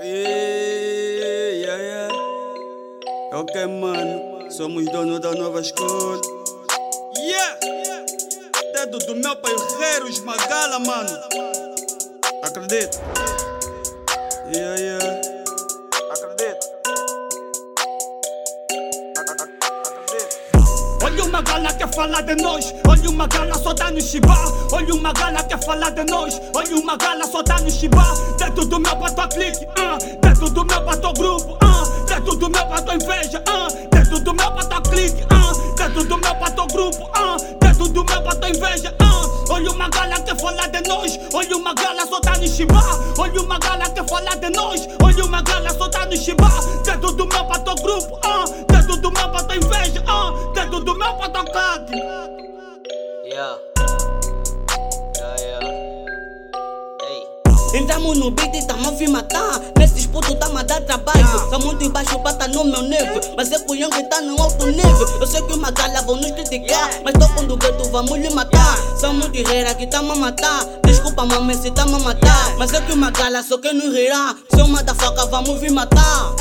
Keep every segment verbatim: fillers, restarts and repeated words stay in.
Yeah, yeah. Ok, mano, somos donos da nova escola. Yeah! Dedo do meu pai Herrero, esmagá-la, mano. Acredito. Yeah, yeah. Acredito. Olha uma gala quer falar de nós. Olha uma gala só dá no chibá. Olha uma gala quer falar de nós. Olha uma gala só dá no chibá. Dentro do meu pato clique, uh. Dentro do meu pato grupo, uh. Dentro do meu pato inveja, uh. Dentro do meu pato clique, uh. Dentro do meu pato grupo, uh. Dentro do meu pato inveja, uh. Olha uma gala quer falar de nós. Olha uma gala só dá no chibá. Olha uma gala quer falar de nós. Olha uma gala só dá no chibá. Dentro do meu pato grupo, uh. Dentro do meu pato inveja, uh. Dentro do meu pato clique. Yeah. Yeah, yeah. Ei. Entramos no beat e tamo a vir matar. Nesses putos tá a dar trabalho. Sou muito embaixo pra tá no meu nível. Mas é que o Young tá no alto nível. Eu sei que uma gala vão nos criticar, mas tô com do gueto, vamos lhe matar. Sou muito guerreira que tamo a matar. Desculpa mamãe se tamo a matar, mas é que uma gala só quem nos rirá. Sou uma da faca, vamos vir matar.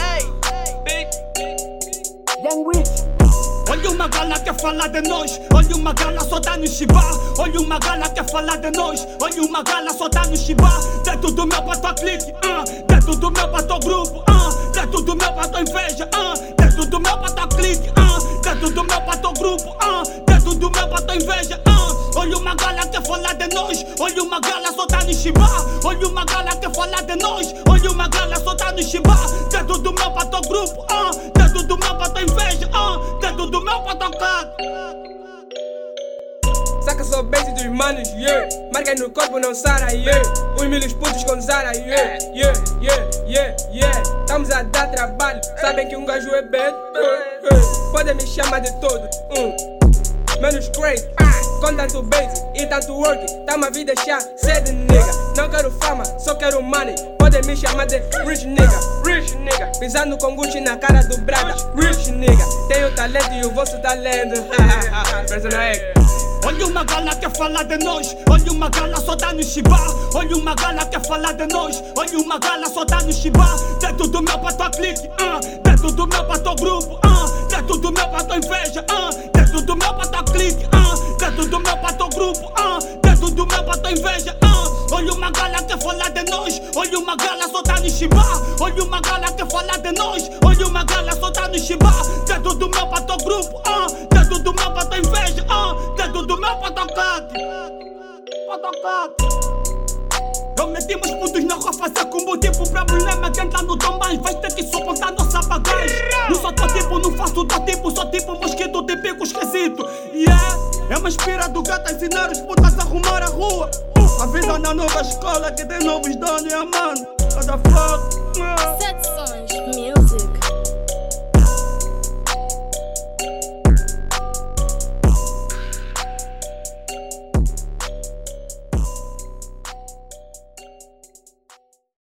Young Rich. Olha uma gala quer falar de nós. Olha uma gala só dá no chibá. Olha uma gala quer falar de nós. Olha uma gala só dá no chibá. Dentro do meu pato clique, uh. Dentro do meu pato grupo, uh. Dentro do meu pato inveja, uh. Dentro do meu pato clique, uh. Dentro do meu pato grupo, uh. Dentro do meu pato inveja, uh. Olha uma gala quer falar de nós. Olha uma gala só dá no chibá. Olha uma gala quer falar de nós. Olha uma gala só dá no chibá. Dentro do meu pato grupo, uh. Dentro do meu pato inveja, uh. Dentro do meu pato saca só base dos manos, yeah. Marca no corpo não sara, yeah. Os milhos putos com Zara, yeah. Yeah, yeah, yeah, yeah. Estamos a dar trabalho, sabem que um gajo é bad, uh, uh. Podem me chamar de todo, uh. Menos crazy, com tanto base e tanto work. Tamo a vida chá, sede nigga. Não quero fama, só quero money. Podem me chamar de rich nigga, rich nigga. Pisando com Gucci na cara do Braga, rich nigga. Tenho talento e o vosso talento. Personagem. Olha uma gala quer falar de nós. Olha uma gala só dá no chibá. Olha uma gala quer falar de nós. Olha uma gala só dá no chibá. Dentro do meu pato clique, uh. Dentro do meu pato grupo, uh. Dentro do meu pato inveja, uh. Dentro do meu pato clique, uh. Dentro do meu pato grupo, uh. Dentro do meu pato inveja, uh. Olha uma gala quer falar de nós. Olha uma gala só dá no chibá. Olha uma gala quer falar de nós. Olha uma gala só dá no chibá. Dentro do meu pato grupo, uh. Dentro do meu pato inveja, uh. Dentro do meu patacate. Patacate. Prometimos putos não vou fazer combo tipo problema. Quem tá no tombais vai ter que suportar nossa bagagem. Não sou teu tipo, não faço teu tipo. Sou tipo mosquito, típico esquisito. Yeah, é uma inspira do gato a ensinar os putas a arrumar a rua. Avisa na nova escola que tem novos donos, yeah, mano. Cada foto. Sete sons.